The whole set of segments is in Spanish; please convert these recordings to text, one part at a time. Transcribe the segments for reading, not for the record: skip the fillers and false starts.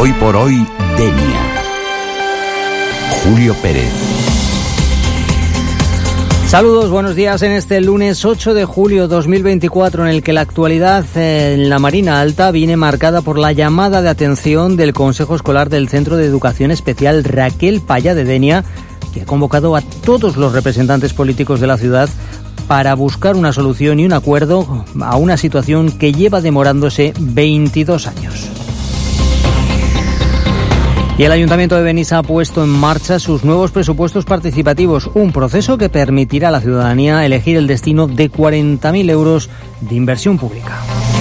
Hoy por hoy, Denia. Julio Pérez. Saludos, buenos días en este lunes 8 de julio 2024, en el que la actualidad en la Marina Alta viene marcada por la llamada de atención del Consejo Escolar del Centro de Educación Especial Raquel Paya de Denia, que ha convocado a todos los representantes políticos de la ciudad para buscar una solución y un acuerdo a una situación que lleva demorándose 22 años. Y el Ayuntamiento de Benissa ha puesto en marcha sus nuevos presupuestos participativos, un proceso que permitirá a la ciudadanía elegir el destino de 40.000 euros de inversión pública.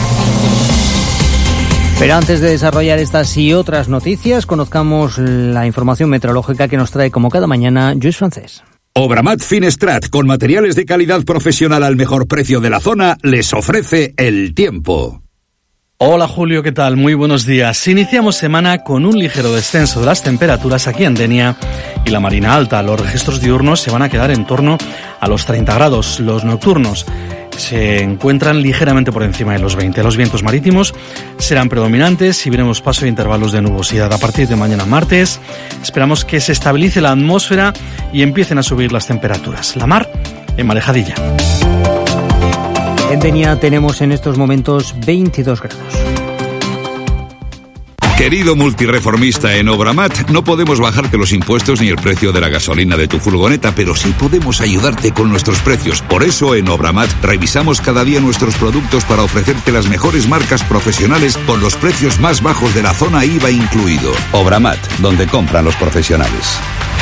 Pero antes de desarrollar estas y otras noticias, conozcamos la información meteorológica que nos trae como cada mañana Lluís Francés. Obramat Finestrat, con materiales de calidad profesional al mejor precio de la zona, les ofrece el tiempo. Hola Julio, ¿qué tal? Muy buenos días. Iniciamos semana con un ligero descenso de las temperaturas aquí en Denia y la Marina Alta. Los registros diurnos se van a quedar en torno a los 30 grados. Los nocturnos se encuentran ligeramente por encima de los 20. Los vientos marítimos serán predominantes y veremos paso de intervalos de nubosidad. A partir de mañana martes esperamos que se estabilice la atmósfera y empiecen a subir las temperaturas. La mar en marejadilla. En Denia tenemos en estos momentos 22 grados. Querido multireformista en Obramat, no podemos bajarte los impuestos ni el precio de la gasolina de tu furgoneta, pero sí podemos ayudarte con nuestros precios. Por eso en Obramat revisamos cada día nuestros productos para ofrecerte las mejores marcas profesionales con los precios más bajos de la zona, IVA incluido. Obramat, donde compran los profesionales.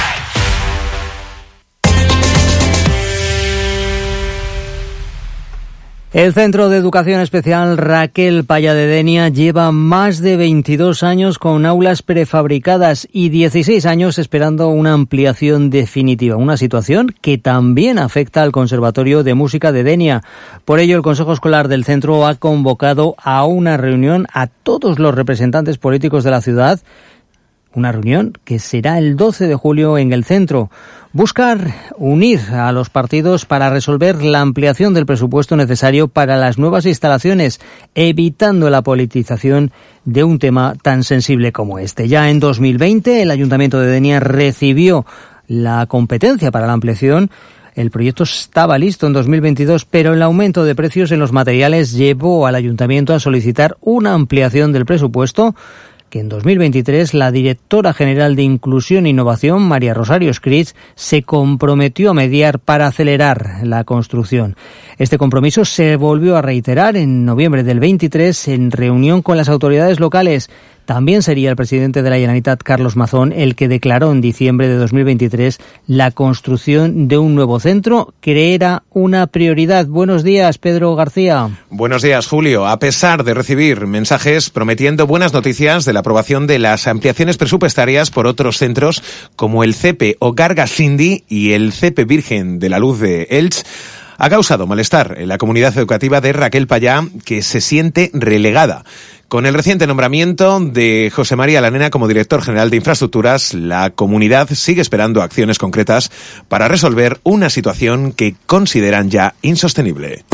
El Centro de Educación Especial Raquel Paya de Denia lleva más de 22 años con aulas prefabricadas y 16 años esperando una ampliación definitiva, una situación que también afecta al Conservatorio de Música de Denia. Por ello, el Consejo Escolar del centro ha convocado a una reunión a todos los representantes políticos de la ciudad, una reunión que será el 12 de julio en el centro. Buscar unir a los partidos para resolver la ampliación del presupuesto necesario para las nuevas instalaciones, evitando la politización de un tema tan sensible como este. Ya en 2020 el Ayuntamiento de Denia recibió la competencia para la ampliación. El proyecto estaba listo en 2022, pero el aumento de precios en los materiales llevó al Ayuntamiento a solicitar una ampliación del presupuesto, que en 2023 la directora general de Inclusión e Innovación, María Rosario Escrits, se comprometió a mediar para acelerar la construcción. Este compromiso se volvió a reiterar en noviembre del 23 en reunión con las autoridades locales. También sería el presidente de la Generalitat, Carlos Mazón, el que declaró en diciembre de 2023 la construcción de un nuevo centro que era una prioridad. Buenos días, Pedro García. Buenos días, Julio. A pesar de recibir mensajes prometiendo buenas noticias de la aprobación de las ampliaciones presupuestarias por otros centros como el CEPE o Garga Sindi y el CEPE Virgen de la Luz de Elche, ha causado malestar en la comunidad educativa de Raquel Paya, que se siente relegada. Con el reciente nombramiento de José María Lanena como director general de infraestructuras, la comunidad sigue esperando acciones concretas para resolver una situación que consideran ya insostenible.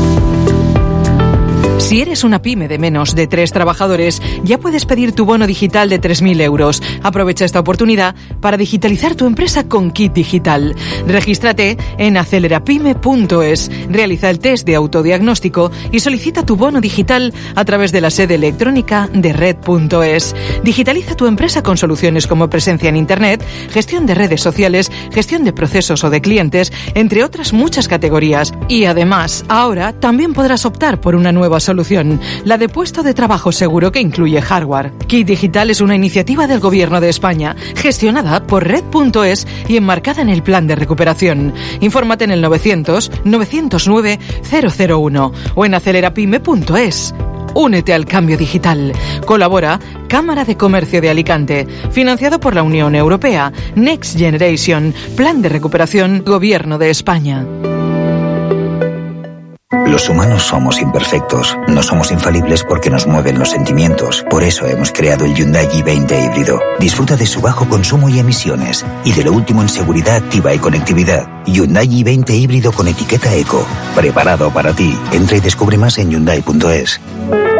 Si eres una pyme de menos de 3 trabajadores, ya puedes pedir tu bono digital de 3.000 euros. Aprovecha esta oportunidad para digitalizar tu empresa con Kit Digital. Regístrate en acelerapyme.es, realiza el test de autodiagnóstico y solicita tu bono digital a través de la sede electrónica de red.es. Digitaliza tu empresa con soluciones como presencia en Internet, gestión de redes sociales, gestión de procesos o de clientes, entre otras muchas categorías. Y además, ahora también podrás optar por una nueva solución, la de puesto de trabajo seguro que incluye hardware. Kit Digital es una iniciativa del Gobierno de España, gestionada por Red.es y enmarcada en el Plan de Recuperación. Infórmate en el 900-909-001 o en acelerapyme.es. Únete al cambio digital. Colabora Cámara de Comercio de Alicante, financiado por la Unión Europea, Next Generation, Plan de Recuperación, Gobierno de España. Los humanos somos imperfectos, no somos infalibles porque nos mueven los sentimientos. Por eso hemos creado el Hyundai i20 híbrido. Disfruta de su bajo consumo y emisiones y de lo último en seguridad activa y conectividad. Hyundai i20 híbrido con etiqueta eco, preparado para ti. Entra y descubre más en Hyundai.es.